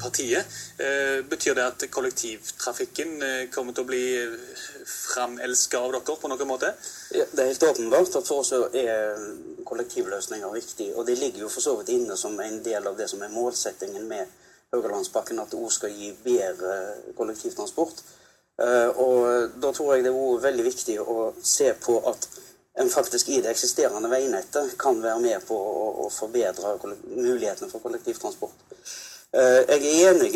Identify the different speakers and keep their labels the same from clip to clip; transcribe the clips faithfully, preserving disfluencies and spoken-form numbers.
Speaker 1: partiet. Betyr det at kollektivtrafikken kommer til å bli framelsket av dere på noen måte?
Speaker 2: Ja, det er helt åpenbart at for oss er kollektivløsninger viktig, og det ligger jo for så vidt inne som en del av det som er målsettingen med Haugalandspakken, at det også skal gi bedre kollektivtransport. Og da tror jeg det er veldig viktig å se på at en faktisk i det eksisterende veinettet kan være med på å, å forbedre mulighetene for kollektivtransport. Jeg er enig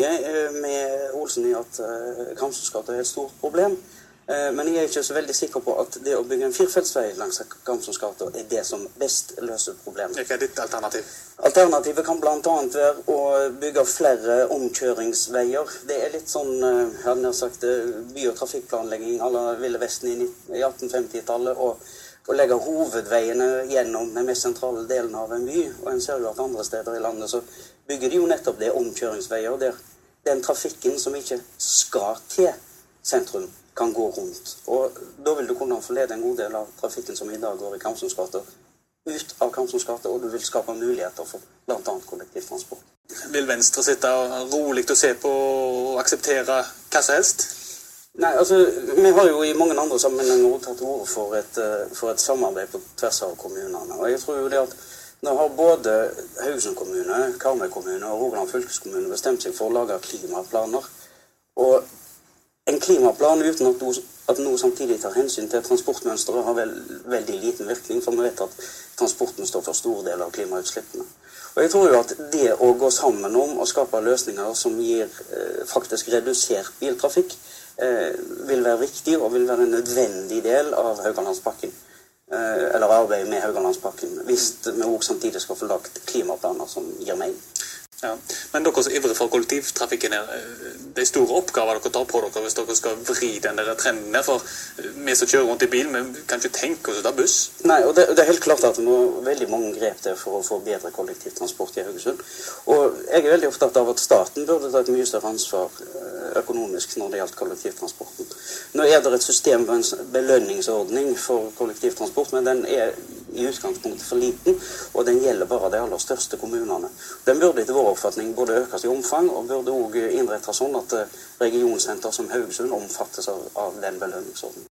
Speaker 2: med Olsen i at Kamsunds gate er et stort problem, men jeg er ikke så veldig sikker på at det å bygge en firefeltsvei langs Kamsunds gate er det som best løser problemet.
Speaker 1: Hva er ditt alternativ?
Speaker 2: Alternativet kan blant annet være å bygge flere omkjøringsveier. Det er litt sånn, jeg hadde nær sagt, by- og trafikkplanlegging alle Ville Vesten i atten femti-tallet, og å legge hovedveiene gjennom den mest sentrale delen av en by, og en ser jo at andre steder i landet så bygger de jo nettopp det omkjøringsveier, der den trafikken som ikke skal til sentrum kan gå rundt. Og da vil du kunne forlede en god del av trafikken som i dag går i Kamsunds gate ut av Kamsunds gate, og du vil skape muligheter for blant annet kollektivtransport.
Speaker 1: Vil Venstre sitte rolig og se på og akseptere hva som helst?
Speaker 2: Nei, altså, vi har jo i mange andre sammenhenger tatt ord for et, for et samarbeid på tvers av kommunene. Og jeg tror jo det at nå har både Haugesund kommune, Karmøy kommune og Rogaland fylkeskommune bestemt seg for å lage klimaplaner. Og en klimaplan uten at noe, at noe samtidig tar hensyn til transportmønsteret har vel, veldig liten virkning, for vi vet at transporten står for store deler av klimautslippene. Og jeg tror jo at det å gå sammen om å skape løsninger som gir eh, faktisk redusert biltrafikk, eh, vil være viktig og vil være en nødvendig del av Haugalandspakken, eh, eller arbeidet med Haugalandspakken, hvis vi også samtidig skal få lagt klimaplaner som gir mening.
Speaker 1: Ja. Men dere som ivrer for kollektivtrafikken er det er store oppgaver dere tar på dere hvis dere skal vri den der trenden der, for vi som kjører rundt i bil, vi kan ikke tenke oss å ta buss.
Speaker 2: Nei, og det, det er helt klart at det må veldig mange grep til for å få bedre kollektivtransport i Haugesund. Og jeg er veldig opptatt av at staten burde ta et mye større ansvar økonomisk når det gjaldt kollektivtransporten. Nå er det et system med en belønningsordning for kollektivtransport, men den er i utgangspunktet for liten, og den gjelder bare de aller største kommunene. Den burde etter vår oppfatning både økes i omfang, og burde også innrettes sånn at regionsenter som Haugesund omfattes av, av den belønningsordningen.